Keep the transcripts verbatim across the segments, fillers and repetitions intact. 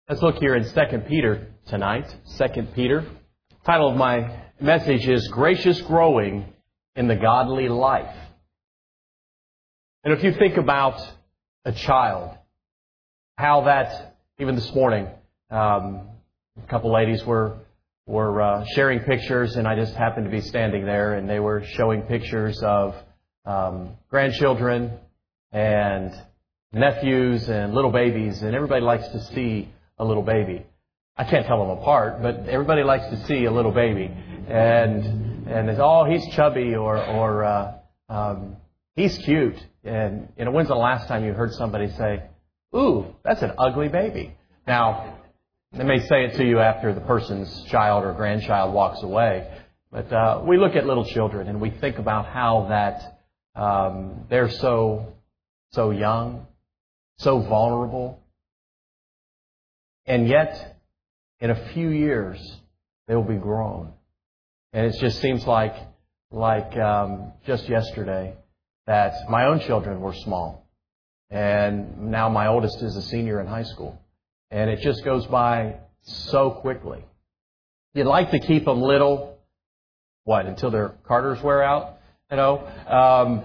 Let's look here in Second Peter tonight. Second Peter. The title of my message is Gracious Growing in the Godly Life. And if you think about a child, how that, even this morning, um, a couple ladies were were uh, sharing pictures, and I just happened to be standing there, and they were showing pictures of um, grandchildren and nephews and little babies, and everybody likes to see a little baby. I can't tell them apart, but everybody likes to see a little baby, and and it's, oh, he's chubby, or or uh, um, he's cute. And you know, when's the last time you heard somebody say, "Ooh, that's an ugly baby"? Now, they may say it to you after the person's child or grandchild walks away, but uh, we look at little children and we think about how that um, they're so so young, so vulnerable. And yet, in a few years, they will be grown. And it just seems like, like um, just yesterday, that my own children were small. And now my oldest is a senior in high school. And it just goes by so quickly. You'd like to keep them little, what, until their Carters wear out? You know, um,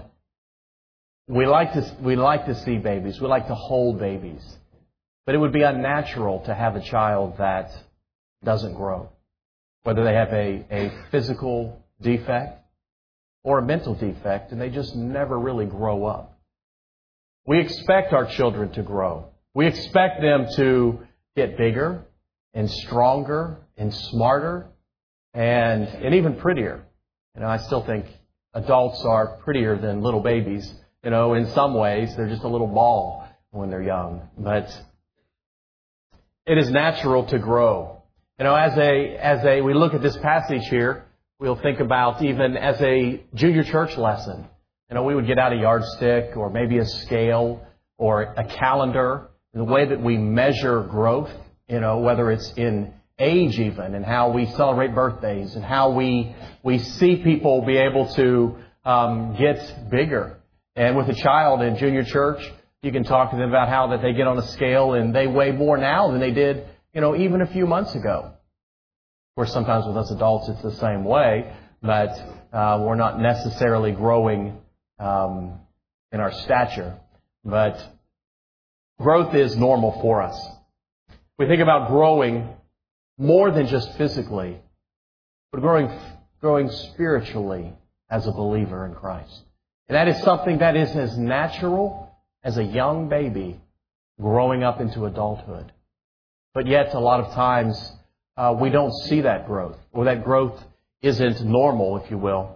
we like to we like to see babies. We like to hold babies. But it would be unnatural to have a child that doesn't grow, whether they have a, a physical defect or a mental defect, and they just never really grow up. We expect our children to grow. We expect them to get bigger and stronger and smarter and, and even prettier. You know, I still think adults are prettier than little babies. You know, in some ways, they're just a little ball when they're young. But it is natural to grow. You know, as a, as a, we look at this passage here, we'll think about even as a junior church lesson. You know, we would get out a yardstick or maybe a scale or a calendar, the way that we measure growth, you know, whether it's in age even, and how we celebrate birthdays, and how we, we see people be able to um, get bigger. And with a child in junior church, you can talk to them about how that they get on a scale and they weigh more now than they did, you know, even a few months ago. Of course, sometimes with us adults it's the same way, but uh, we're not necessarily growing um, in our stature. But growth is normal for us. We think about growing more than just physically, but growing, growing spiritually as a believer in Christ. And that is something that is as natural as a young baby growing up into adulthood. But yet, a lot of times, uh, we don't see that growth, or that growth isn't normal, if you will.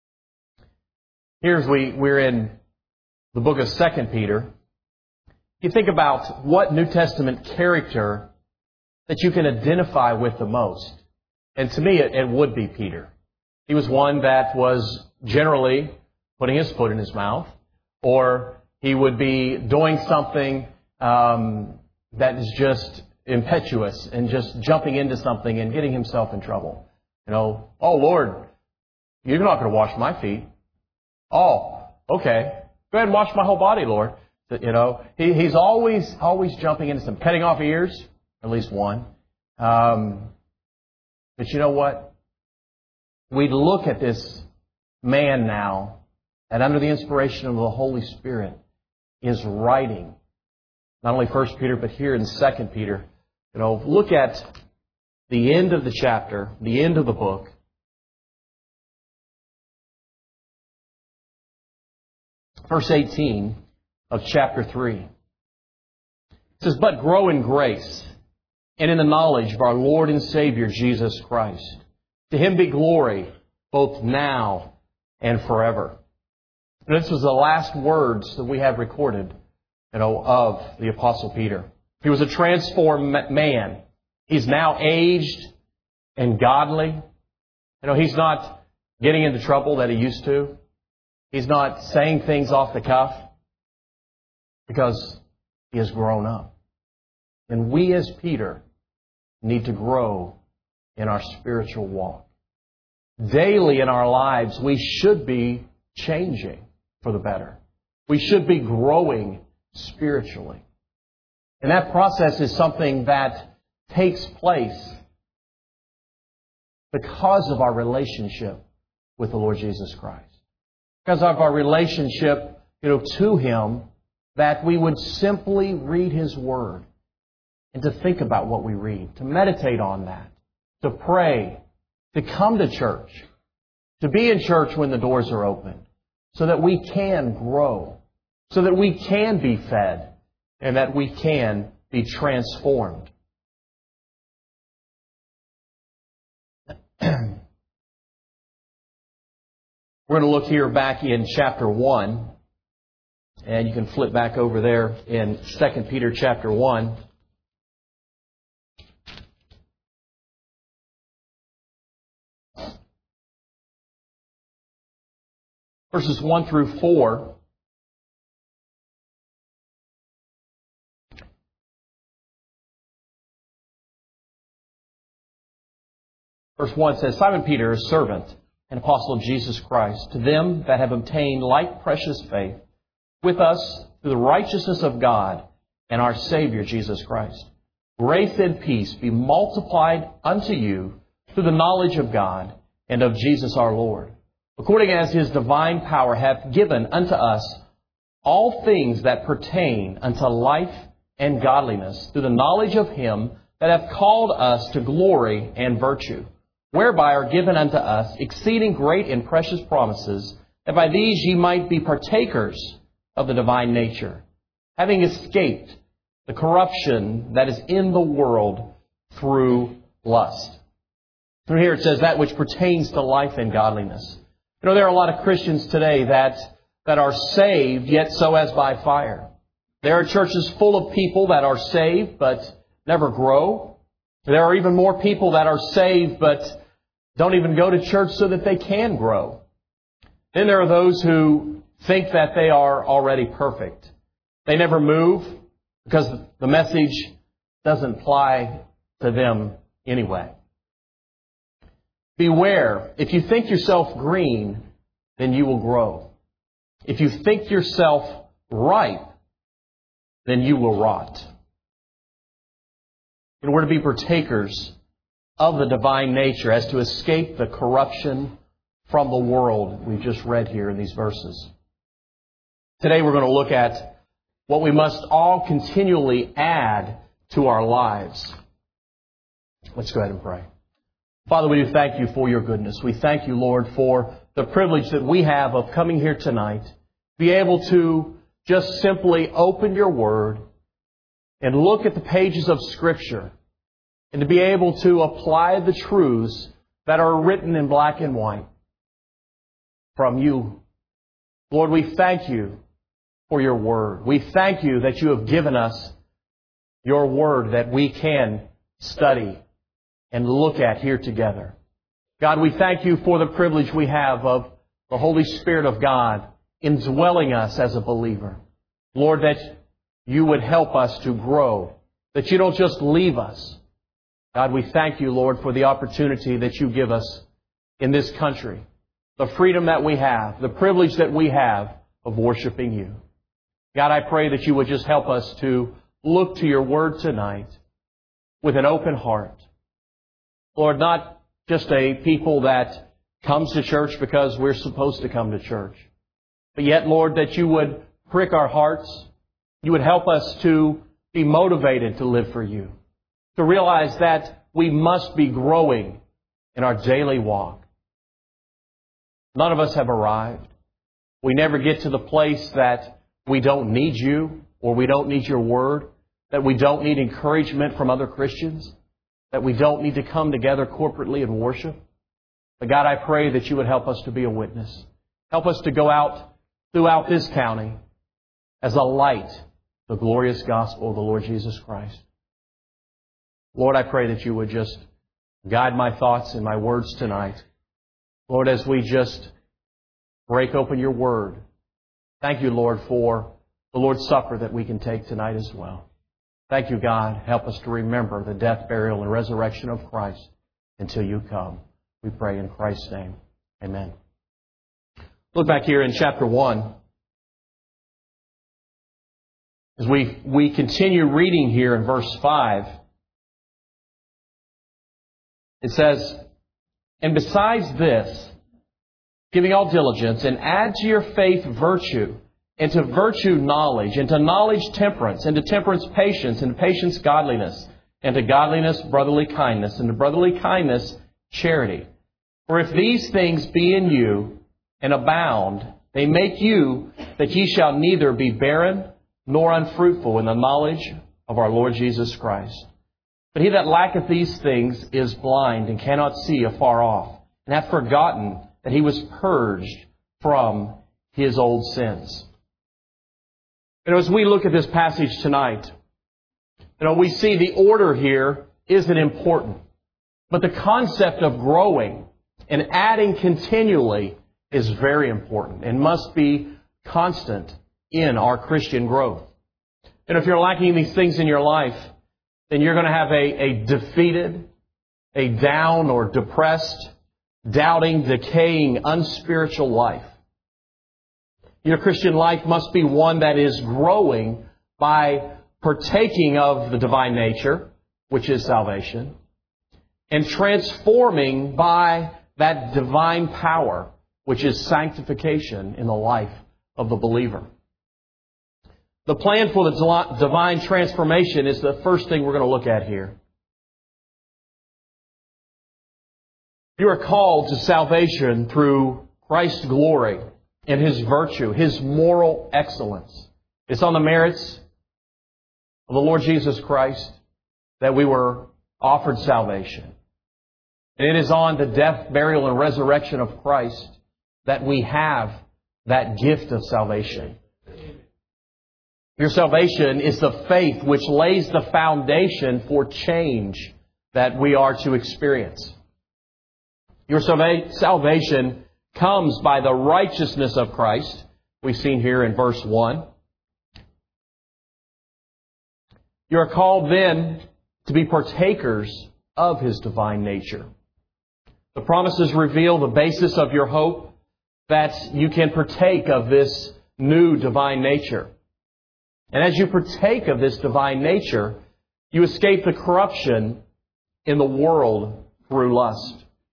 Here's we, we're in the book of Second Peter. You think about what New Testament character that you can identify with the most. And to me, it, it would be Peter. He was one that was generally putting his foot in his mouth, or he would be doing something um, that is just impetuous and just jumping into something and getting himself in trouble. You know, oh, Lord, you're not going to wash my feet. Oh, okay. Go ahead and wash my whole body, Lord. You know, he, he's always always jumping into something. Cutting off ears, at least one. Um, but you know what? We look at this man now, and under the inspiration of the Holy Spirit, is writing not only First Peter, but here in Second Peter. You know, look at the end of the chapter, the end of the book. Verse eighteen of chapter three. It says, "But grow in grace and in the knowledge of our Lord and Savior Jesus Christ. To Him be glory both now and forever." And this was the last words that we have recorded, you know, of the Apostle Peter. He was a transformed man. He's now aged and godly. You know, he's not getting into trouble that he used to. He's not saying things off the cuff because he has grown up. And we as Peter need to grow in our spiritual walk. Daily in our lives, we should be changing for the better. We should be growing spiritually. And that process is something that takes place because of our relationship with the Lord Jesus Christ. Because of our relationship, you know, to Him, that we would simply read His Word and to think about what we read, to meditate on that, to pray, to come to church, to be in church when the doors are open, so that we can grow, so that we can be fed, and that we can be transformed. We're going to look here back in chapter one, and you can flip back over there in Second Peter chapter one. Verses one through four. Verse one says, Simon Peter, a servant and apostle of Jesus Christ, to them that have obtained like precious faith with us through the righteousness of God and our Savior Jesus Christ. Grace and peace be multiplied unto you through the knowledge of God and of Jesus our Lord, according as His divine power hath given unto us all things that pertain unto life and godliness, through the knowledge of Him that hath called us to glory and virtue, whereby are given unto us exceeding great and precious promises, that by these ye might be partakers of the divine nature, having escaped the corruption that is in the world through lust. Through here it says that which pertains to life and godliness. You know, there are a lot of Christians today that, that are saved, yet so as by fire. There are churches full of people that are saved, but never grow. There are even more people that are saved, but don't even go to church so that they can grow. Then there are those who think that they are already perfect. They never move because the message doesn't apply to them anyway. Beware, if you think yourself green, then you will grow. If you think yourself ripe, then you will rot. And we're to be partakers of the divine nature as to escape the corruption from the world we've just read here in these verses. Today we're going to look at what we must all continually add to our lives. Let's go ahead and pray. Father, we do thank you for your goodness. We thank you, Lord, for the privilege that we have of coming here tonight, be able to just simply open your Word and look at the pages of Scripture, and to be able to apply the truths that are written in black and white from you. Lord, we thank you for your Word. We thank you that you have given us your Word that we can study and look at here together. God, we thank you for the privilege we have of the Holy Spirit of God indwelling us as a believer. Lord, that you would help us to grow, that you don't just leave us. God, we thank you, Lord, for the opportunity that you give us in this country, the freedom that we have, the privilege that we have of worshiping you. God, I pray that you would just help us to look to your Word tonight with an open heart. Lord, not just a people that comes to church because we're supposed to come to church, but yet, Lord, that you would prick our hearts. You would help us to be motivated to live for you, to realize that we must be growing in our daily walk. None of us have arrived. We never get to the place that we don't need you, or we don't need your Word, that we don't need encouragement from other Christians, that we don't need to come together corporately and worship. But God, I pray that you would help us to be a witness. Help us to go out throughout this county as a light, the glorious gospel of the Lord Jesus Christ. Lord, I pray that you would just guide my thoughts and my words tonight. Lord, as we just break open your Word, thank you, Lord, for the Lord's Supper that we can take tonight as well. Thank you, God. Help us to remember the death, burial, and resurrection of Christ until you come. We pray in Christ's name. Amen. Look back here in chapter one. As we, we continue reading here in verse five, it says, "And besides this, giving all diligence, and add to your faith virtue, and to virtue knowledge, and to knowledge temperance, and to temperance patience, and to patience godliness, and to godliness brotherly kindness, and to brotherly kindness charity. For if these things be in you, and abound, they make you that ye shall neither be barren nor unfruitful in the knowledge of our Lord Jesus Christ. But he that lacketh these things is blind, and cannot see afar off, and hath forgotten that he was purged from his old sins." You know, as we look at this passage tonight, you know, we see the order here isn't important. But the concept of growing and adding continually is very important and must be constant in our Christian growth. And if you're lacking these things in your life, then you're going to have a, a defeated, a down or depressed, doubting, decaying, unspiritual life. Your Christian life must be one that is growing by partaking of the divine nature, which is salvation, and transforming by that divine power, which is sanctification in the life of the believer. The plan for the divine transformation is the first thing we're going to look at here. You are called to salvation through Christ's glory and His virtue, His moral excellence. It's on the merits of the Lord Jesus Christ that we were offered salvation. And it is on the death, burial, and resurrection of Christ that we have that gift of salvation. Your salvation is the faith which lays the foundation for change that we are to experience. Your salvation comes by the righteousness of Christ. We've seen here in verse one. You are called then to be partakers of His divine nature. The promises reveal the basis of your hope, that you can partake of this new divine nature. And as you partake of this divine nature, you escape the corruption in the world through lust.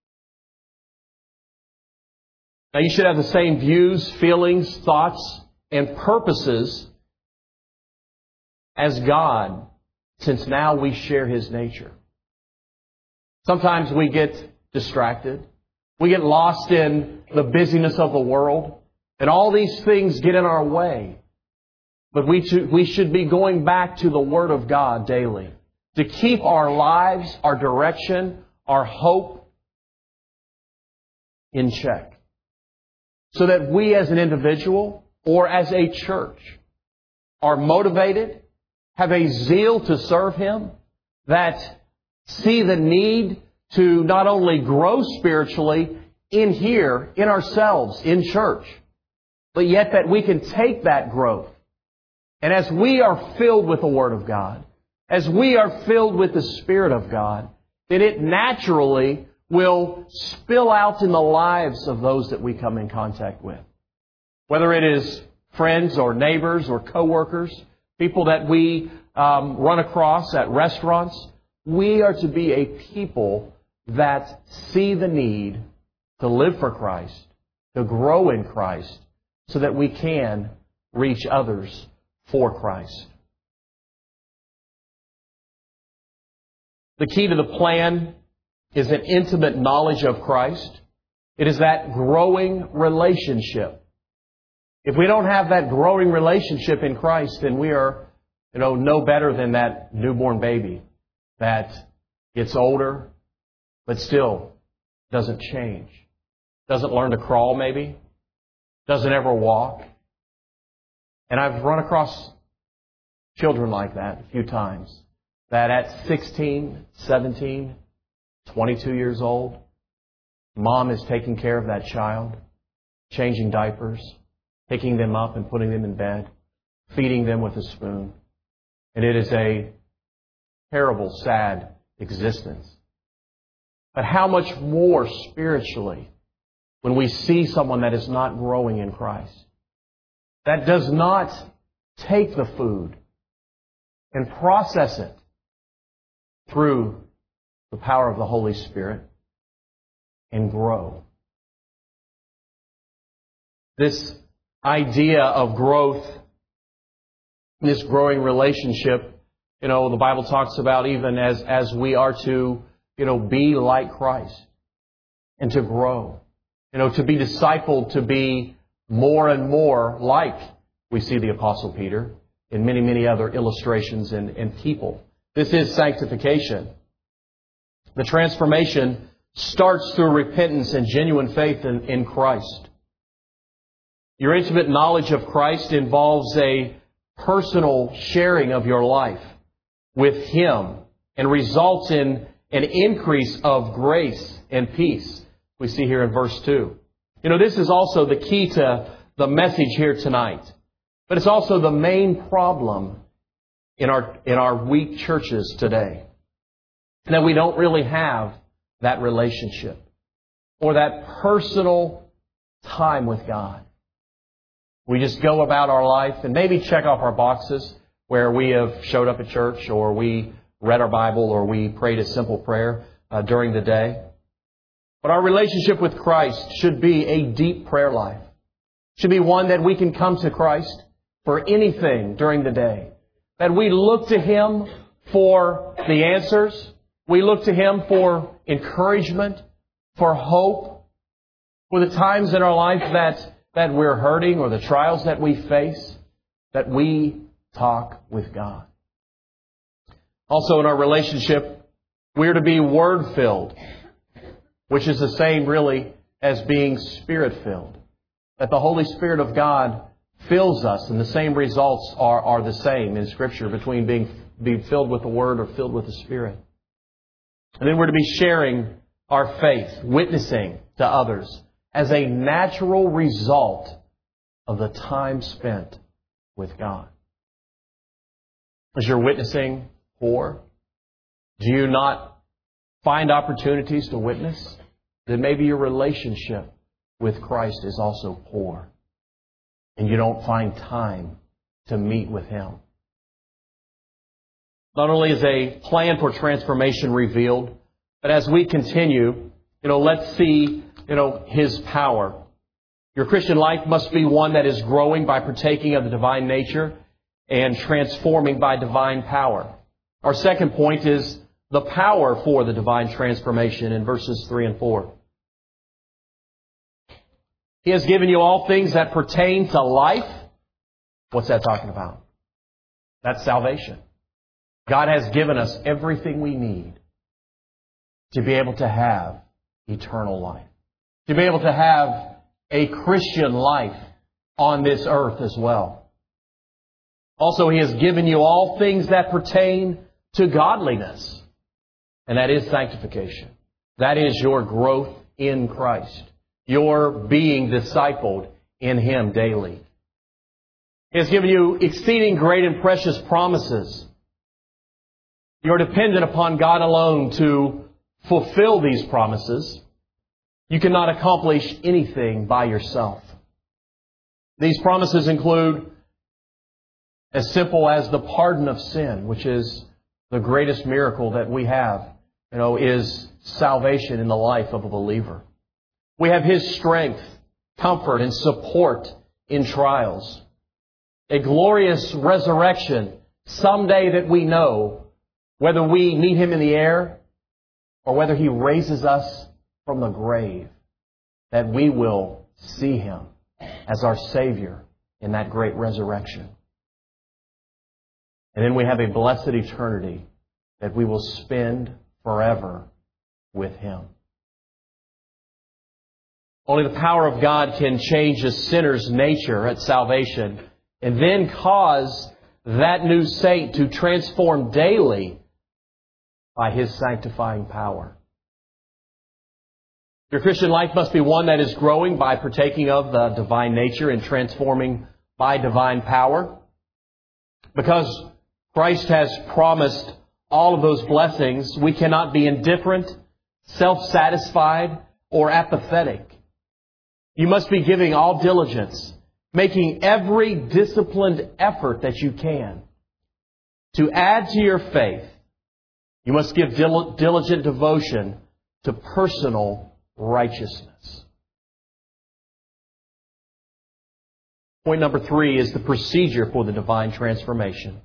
Now, you should have the same views, feelings, thoughts, and purposes as God, since now we share His nature. Sometimes we get distracted. We get lost in the busyness of the world, and all these things get in our way. But we too, we should be going back to the Word of God daily to keep our lives, our direction, our hope in check. So that we as an individual or as a church are motivated, have a zeal to serve Him, that see the need to not only grow spiritually in here, in ourselves, in church, but yet that we can take that growth. And as we are filled with the Word of God, as we are filled with the Spirit of God, then it naturally will spill out in the lives of those that we come in contact with. Whether it is friends or neighbors or coworkers, people that we um, run across at restaurants, we are to be a people that see the need to live for Christ, to grow in Christ, so that we can reach others for Christ. The key to the plan is an intimate knowledge of Christ. It is that growing relationship. If we don't have that growing relationship in Christ, then we are, you know, no better than that newborn baby that gets older, but still doesn't change. Doesn't learn to crawl, maybe. Doesn't ever walk. And I've run across children like that a few times, that at sixteen, seventeen, twenty-two years old, mom is taking care of that child, changing diapers, picking them up and putting them in bed, feeding them with a spoon. And it is a terrible, sad existence. But how much more spiritually when we see someone that is not growing in Christ, that does not take the food, and process it through the power of the Holy Spirit and grow. This idea of growth, this growing relationship, you know, the Bible talks about even as, as we are to, you know, be like Christ and to grow. You know, to be discipled, to be more and more like we see the Apostle Peter in many, many other illustrations and, and people. This is sanctification. The transformation starts through repentance and genuine faith in, in Christ. Your intimate knowledge of Christ involves a personal sharing of your life with Him and results in an increase of grace and peace. We see here in verse two. You know, this is also the key to the message here tonight. But it's also the main problem in our, in our weak churches today. That we don't really have that relationship or that personal time with God. We just go about our life and maybe check off our boxes where we have showed up at church or we read our Bible or we prayed a simple prayer uh, during the day. But our relationship with Christ should be a deep prayer life. Should be one that we can come to Christ for anything during the day. That we look to Him for the answers. We look to Him for encouragement, for hope, for the times in our life that, that we're hurting or the trials that we face, that we talk with God. Also in our relationship, we're to be Word-filled, which is the same really as being Spirit-filled. That the Holy Spirit of God fills us, and the same results are, are the same in Scripture between being, being filled with the Word or filled with the Spirit. And then we're to be sharing our faith, witnessing to others as a natural result of the time spent with God. As you're witnessing poor, do you not find opportunities to witness? Then maybe your relationship with Christ is also poor, and you don't find time to meet with Him. Not only is a plan for transformation revealed, but as we continue, you know, let's see, you know, His power. Your Christian life must be one that is growing by partaking of the divine nature and transforming by divine power. Our second point is the power for the divine transformation in verses three and four. He has given you all things that pertain to life. What's that talking about? That's salvation. God has given us everything we need to be able to have eternal life. To be able to have a Christian life on this earth as well. Also, He has given you all things that pertain to godliness. And that is sanctification. That is your growth in Christ. Your being discipled in Him daily. He has given you exceeding great and precious promises. You're dependent upon God alone to fulfill these promises. You cannot accomplish anything by yourself. These promises include as simple as the pardon of sin, which is the greatest miracle that we have, you know, is salvation in the life of a believer. We have His strength, comfort, and support in trials. A glorious resurrection someday that we know, whether we meet Him in the air or whether He raises us from the grave, that we will see Him as our Savior in that great resurrection. And then we have a blessed eternity that we will spend forever with Him. Only the power of God can change a sinner's nature at salvation and then cause that new saint to transform daily by His sanctifying power. Your Christian life must be one that is growing by partaking of the divine nature and transforming by divine power. Because Christ has promised all of those blessings, we cannot be indifferent, self-satisfied, or apathetic. You must be giving all diligence, making every disciplined effort that you can To add to your faith, you must give dil- diligent devotion to personal righteousness. Point number three is the procedure for the divine transformation.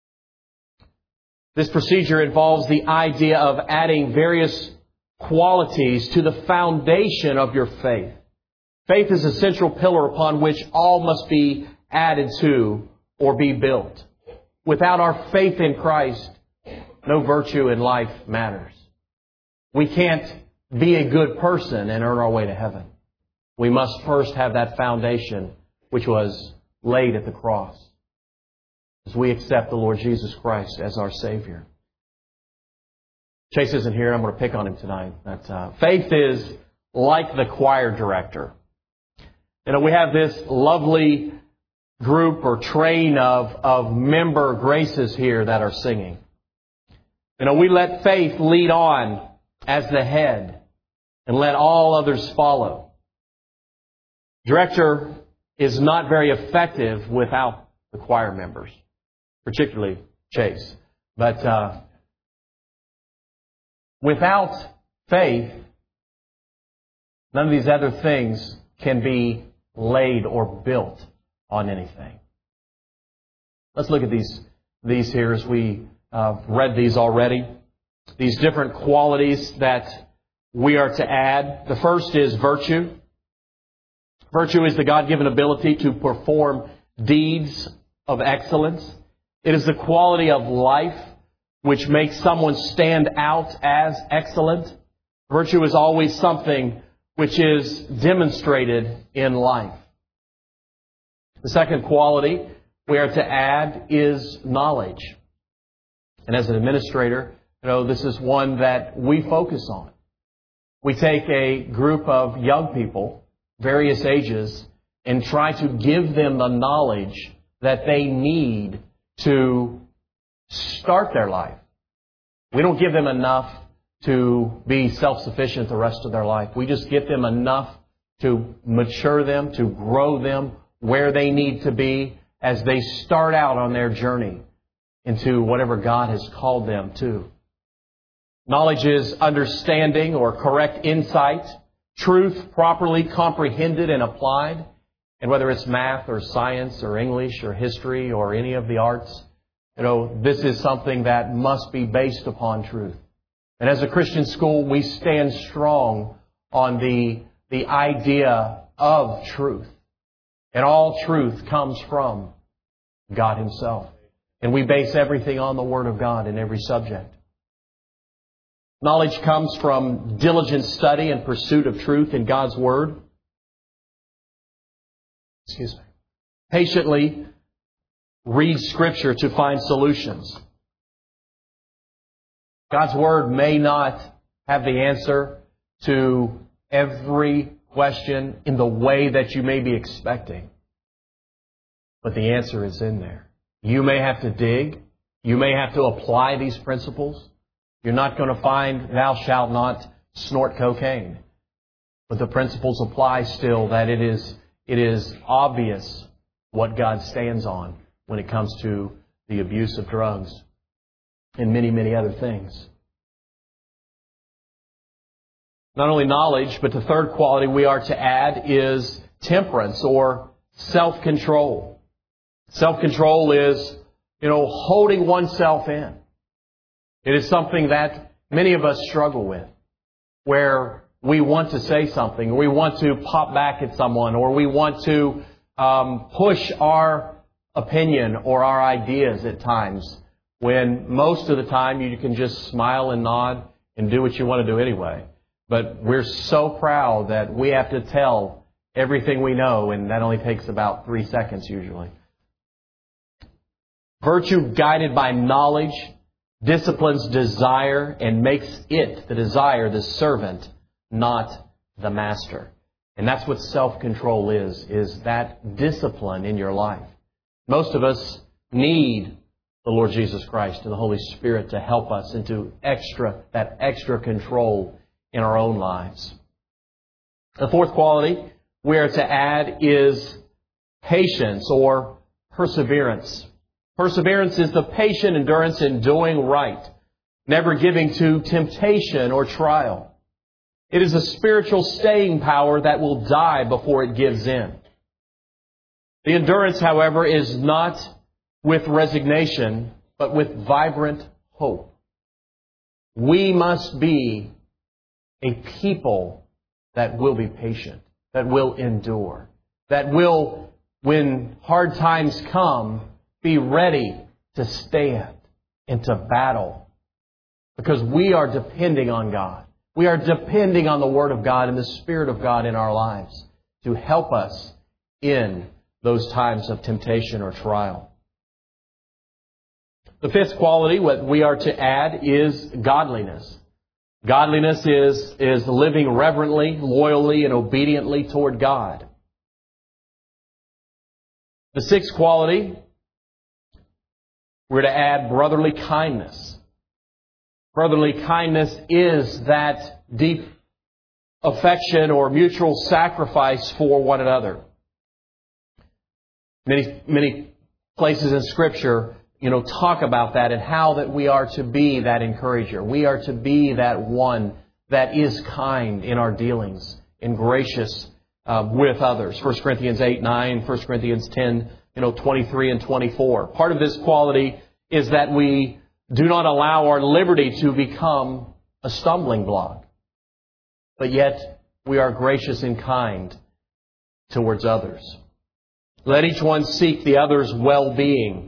This procedure involves the idea of adding various qualities to the foundation of your faith. Faith is a central pillar upon which all must be added to or be built. Without our faith in Christ, no virtue in life matters. We can't be a good person and earn our way to heaven. We must first have that foundation which was laid at the cross as we accept the Lord Jesus Christ as our Savior. Chase isn't here. I'm going to pick on him tonight. But, uh, faith is like the choir director. You know, we have this lovely group or train of, of member graces here that are singing. You know, we let faith lead on as the head and let all others follow. Director is not very effective without the choir members, particularly Chase. But uh, without faith, none of these other things can be laid or built on anything. Let's look at these these here as we uh, read these already. These different qualities that we are to add. The first is virtue. Virtue is the God-given ability to perform deeds of excellence. It is the quality of life which makes someone stand out as excellent. Virtue is always something which is demonstrated in life. The second quality we are to add is knowledge. And as an administrator, you know, this is one that we focus on. We take a group of young people, various ages, and try to give them the knowledge that they need to start their life. We don't give them enough to be self-sufficient the rest of their life. We just give them enough to mature them, to grow them where they need to be as they start out on their journey into whatever God has called them to. Knowledge is understanding or correct insight, truth properly comprehended and applied. And whether it's math or science or English or history or any of the arts, you know, this is something that must be based upon truth. And as a Christian school, we stand strong on the, the idea of truth. And all truth comes from God Himself. And we base everything on the Word of God in every subject. Knowledge comes from diligent study and pursuit of truth in God's Word. Excuse me. Patiently read Scripture to find solutions. God's Word may not have the answer to every question in the way that you may be expecting. But the answer is in there. You may have to dig. You may have to apply these principles. You're not going to find, thou shalt not snort cocaine. But the principles apply still, that it is, it is obvious what God stands on when it comes to the abuse of drugs and many, many other things. Not only knowledge, but the third quality we are to add is temperance or self-control. Self-control is, you know, holding oneself in. It is something that many of us struggle with, where we want to say something, or we want to pop back at someone, or we want to um, push our opinion or our ideas at times, when most of the time you can just smile and nod and do what you want to do anyway. But we're so proud that we have to tell everything we know, and that only takes about three seconds usually. Virtue guided by knowledge disciplines desire and makes it, the desire, the servant, not the master. And that's what self-control is, is that discipline in your life. Most of us need the Lord Jesus Christ and the Holy Spirit to help us into extra, that extra control in our own lives. The fourth quality we are to add is patience or perseverance. Perseverance is the patient endurance in doing right, never giving to temptation or trial. It is a spiritual staying power that will die before it gives in. The endurance, however, is not with resignation, but with vibrant hope. We must be a people that will be patient, that will endure, that will, when hard times come, be ready to stand and to battle. Because we are depending on God. We are depending on the Word of God and the Spirit of God in our lives to help us in those times of temptation or trial. The fifth quality, what we are to add, is godliness. Godliness is, is living reverently, loyally, and obediently toward God. The sixth quality, we're to add brotherly kindness. Brotherly kindness is that deep affection or mutual sacrifice for one another. Many, many places in Scripture, you know, talk about that and how that we are to be that encourager. We are to be that one that is kind in our dealings and gracious uh, with others. First Corinthians eight, nine, First Corinthians ten, you know, twenty-three and twenty-four. Part of this quality is that we do not allow our liberty to become a stumbling block. But yet we are gracious and kind towards others. Let each one seek the other's well-being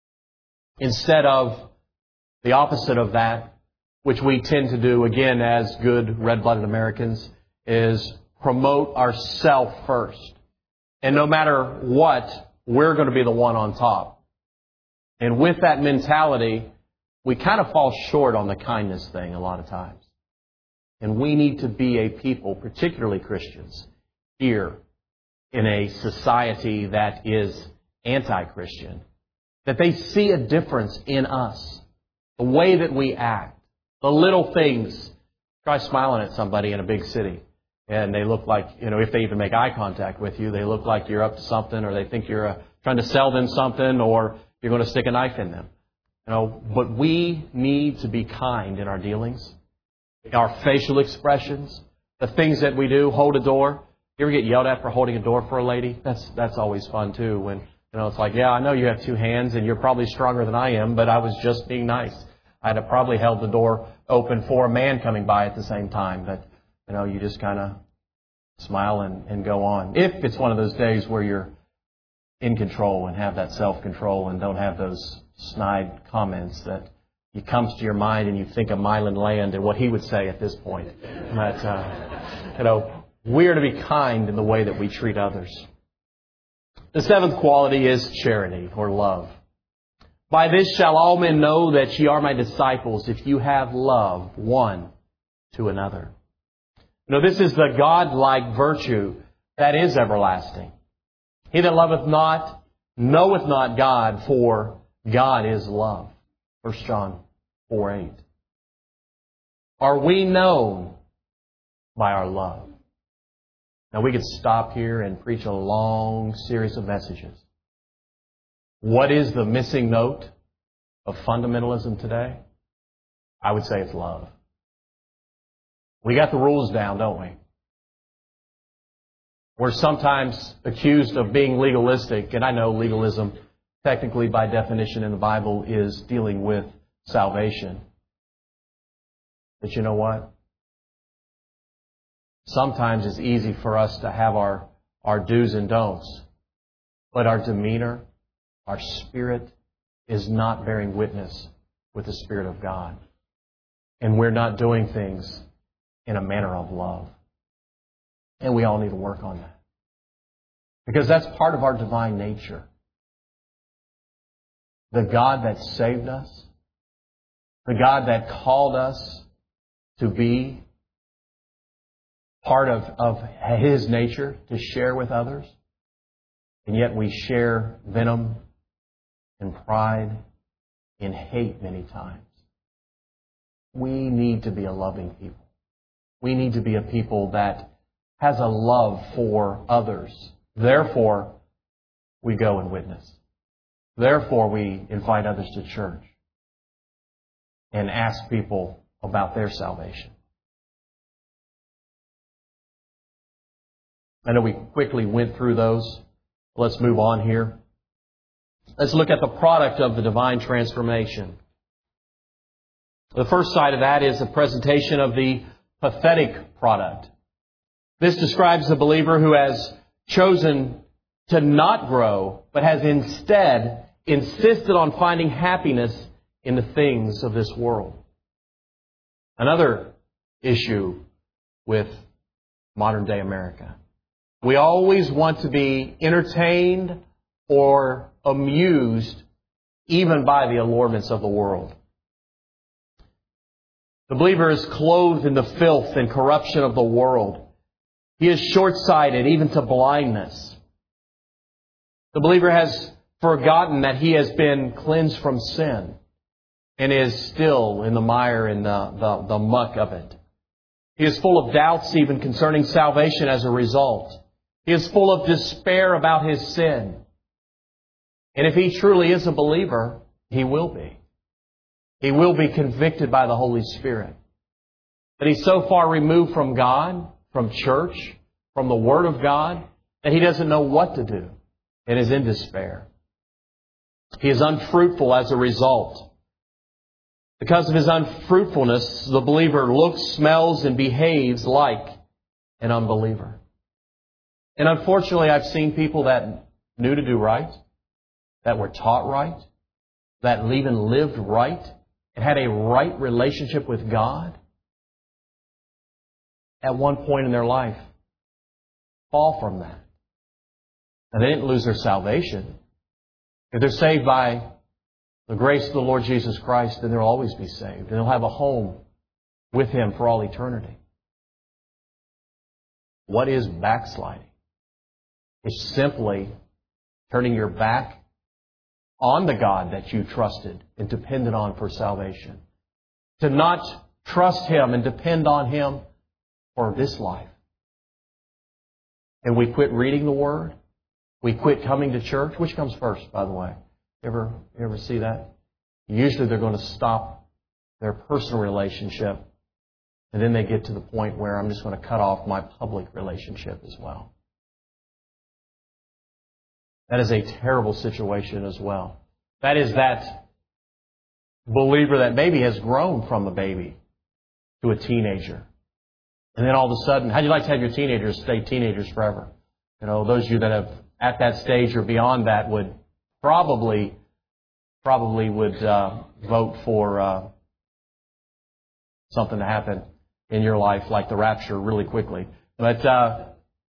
instead of the opposite of that, which we tend to do, again, as good red-blooded Americans, is promote ourselves first. And no matter what, we're going to be the one on top. And with that mentality, we kind of fall short on the kindness thing a lot of times. And we need to be a people, particularly Christians, here in a society that is anti-Christian, that they see a difference in us, the way that we act, the little things. Try smiling at somebody in a big city, and they look like, you know, if they even make eye contact with you, they look like you're up to something, or they think you're uh, trying to sell them something, or you're going to stick a knife in them. You know, but we need to be kind in our dealings, our facial expressions, the things that we do. Hold a door. You ever get yelled at for holding a door for a lady? That's that's always fun too. When you know it's like, yeah, I know you have two hands and you're probably stronger than I am, but I was just being nice. I'd have probably held the door open for a man coming by at the same time, but you know, you just kind of smile and, and go on. If it's one of those days where you're in control and have that self-control and don't have those snide comments that it comes to your mind and you think of Milan Land and what he would say at this point. But, uh, you know, we are to be kind in the way that we treat others. The seventh quality is charity or love. By this shall all men know that ye are my disciples, if you have love one to another. You know, this is the God-like virtue that is everlasting. He that loveth not knoweth not God, for God is love. First John four eight. Are we known by our love? Now we could stop here and preach a long series of messages. What is the missing note of fundamentalism today? I would say it's love. We got the rules down, don't we? We're sometimes accused of being legalistic, and I know legalism, technically by definition in the Bible, is dealing with salvation. But you know what? Sometimes it's easy for us to have our, our do's and don'ts, but our demeanor, our spirit is not bearing witness with the Spirit of God. And we're not doing things in a manner of love. And we all need to work on that. Because that's part of our divine nature. The God that saved us, the God that called us to be part of, of His nature, to share with others. And yet we share venom and pride and hate many times. We need to be a loving people. We need to be a people that has a love for others. Therefore, we go and witness. Therefore, we invite others to church and ask people about their salvation. I know we quickly went through those. Let's move on here. Let's look at the product of the divine transformation. The first side of that is the presentation of the pathetic product. This describes the believer who has chosen to not grow, but has instead insisted on finding happiness in the things of this world. Another issue with modern day America. We always want to be entertained or amused even by the allurements of the world. The believer is clothed in the filth and corruption of the world. He is short-sighted even to blindness. The believer has forgotten that he has been cleansed from sin and is still in the mire and the, the, the muck of it. He is full of doubts even concerning salvation as a result. He is full of despair about his sin. And if he truly is a believer, he will be. He will be convicted by the Holy Spirit. But he's so far removed from God, from church, from the Word of God, that he doesn't know what to do and is in despair. He is unfruitful as a result. Because of his unfruitfulness, the believer looks, smells, and behaves like an unbeliever. And unfortunately, I've seen people that knew to do right, that were taught right, that even lived right, and had a right relationship with God, at one point in their life, fall from that. And they didn't lose their salvation. If they're saved by the grace of the Lord Jesus Christ, then they'll always be saved. And they'll have a home with Him for all eternity. What is backsliding? It's simply turning your back on the God that you trusted and depended on for salvation. To not trust Him and depend on Him for this life. And we quit reading the Word. We quit coming to church. Which comes first, by the way? You ever, you ever see that? Usually they're going to stop their personal relationship, and then they get to the point where I'm just going to cut off my public relationship as well. That is a terrible situation as well. That is that believer that maybe has grown from a baby to a teenager. And then all of a sudden, how'd you like to have your teenagers stay teenagers forever? You know, those of you that have at that stage or beyond that would probably, probably would uh, vote for uh, something to happen in your life like the rapture really quickly. But uh,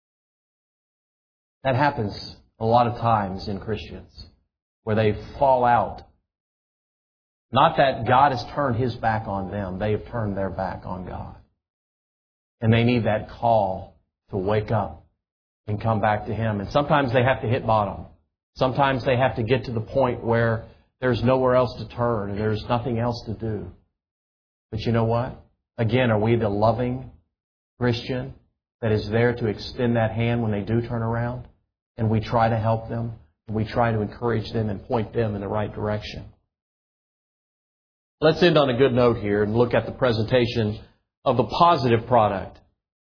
that happens a lot of times in Christians where they fall out. Not that God has turned His back on them. They have turned their back on God. And they need that call to wake up and come back to Him. And sometimes they have to hit bottom. Sometimes they have to get to the point where there's nowhere else to turn and there's nothing else to do. But you know what? Again, are we the loving Christian that is there to extend that hand when they do turn around? And we try to help them. And we try to encourage them and point them in the right direction. Let's end on a good note here and look at the presentation of the positive product.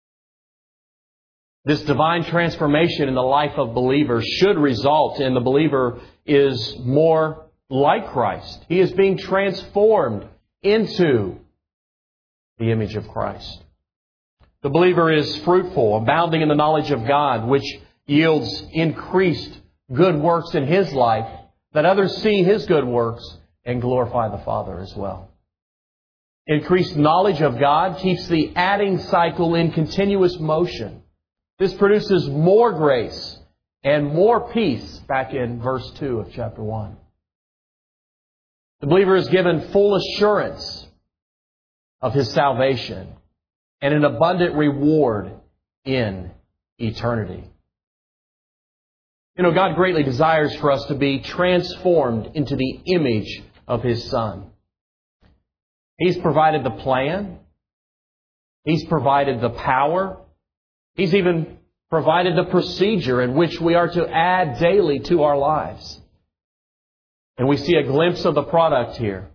This divine transformation in the life of believers should result in the believer is more like Christ. He is being transformed into the image of Christ. The believer is fruitful, abounding in the knowledge of God, which yields increased good works in his life, that others see his good works and glorify the Father as well. Increased knowledge of God keeps the adding cycle in continuous motion. This produces more grace and more peace, back in verse two of chapter one. The believer is given full assurance of his salvation and an abundant reward in eternity. You know, God greatly desires for us to be transformed into the image of His Son. He's provided the plan. He's provided the power. He's even provided the procedure in which we are to add daily to our lives. And we see a glimpse of the product here.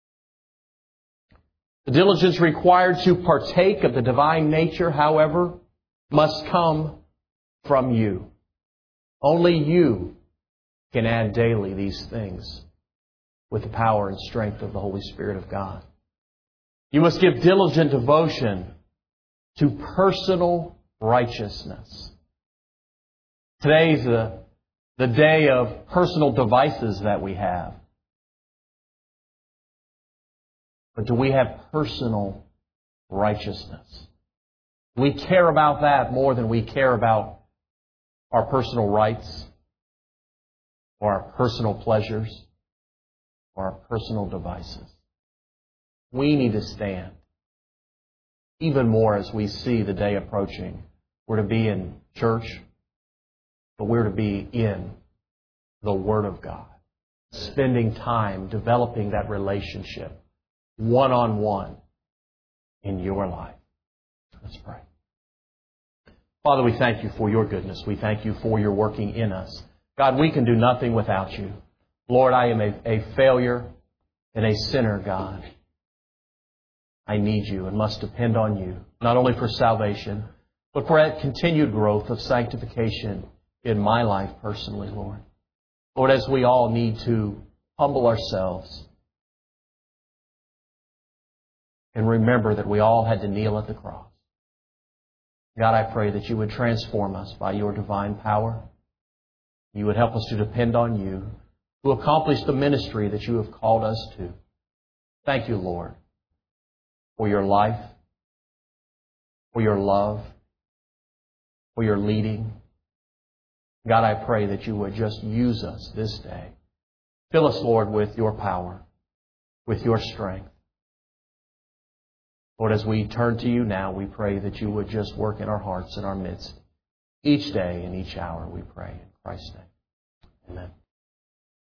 The diligence required to partake of the divine nature, however, must come from you. Only you can add daily these things with the power and strength of the Holy Spirit of God. You must give diligent devotion to personal righteousness. Today's the, the day of personal devices that we have. But do we have personal righteousness? We care about that more than we care about our personal rights or our personal pleasures or our personal devices. We need to stand. Even more as we see the day approaching. We're to be in church, but we're to be in the Word of God. Spending time developing that relationship one-on-one in your life. Let's pray. Father, we thank you for your goodness. We thank you for your working in us. God, we can do nothing without you. Lord, I am a, a failure and a sinner, God. I need you and must depend on you, not only for salvation, but for that continued growth of sanctification in my life personally, Lord. Lord, as we all need to humble ourselves and remember that we all had to kneel at the cross. God, I pray that you would transform us by your divine power. You would help us to depend on you to accomplish the ministry that you have called us to. Thank you, Lord, for your life, for your love, for your leading. God, I pray that you would just use us this day. Fill us, Lord, with your power, with your strength. Lord, as we turn to you now, we pray that you would just work in our hearts and our midst each day and each hour, we pray. In Christ's name, amen.